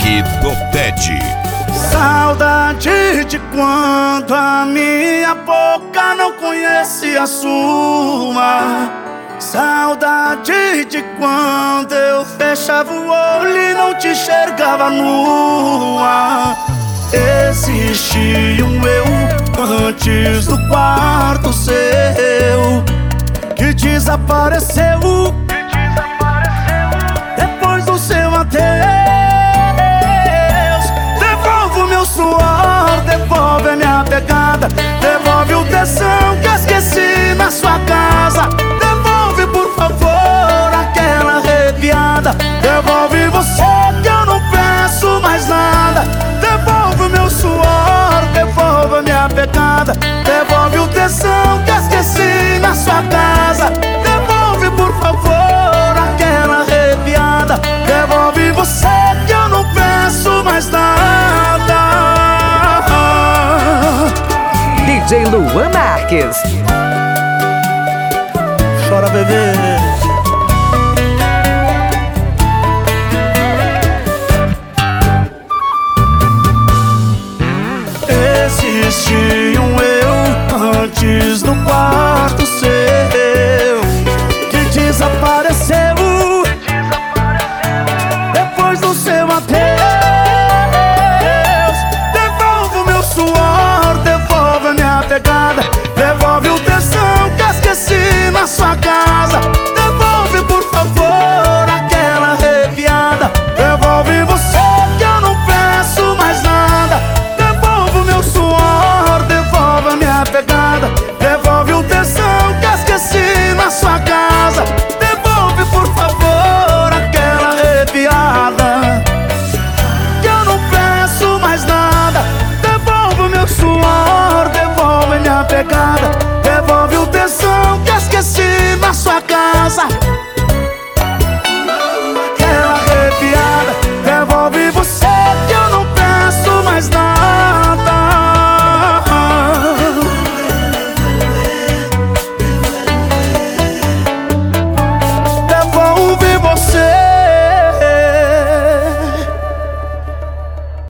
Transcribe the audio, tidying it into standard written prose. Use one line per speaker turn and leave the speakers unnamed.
Rock do Ted.
Saudade de quando a minha boca não conhece a sua. Saudade de quando eu fechava o olho e não te enxergava nua. Existia um eu antes do quarto seu que desapareceu depois do seu adeus. Devolve o meu suor, devolve a minha pegada, devolve o tesão que esqueci na sua casa. Devolve, por favor, aquela arrepiada. Devolve você que eu não peço mais nada. Devolve o meu suor, devolve a minha pegada, devolve o tesão que esqueci na sua casa. Devolve, por favor, aquela arrepiada. Devolve você que eu não peço mais nada.
DJ Luan Marques.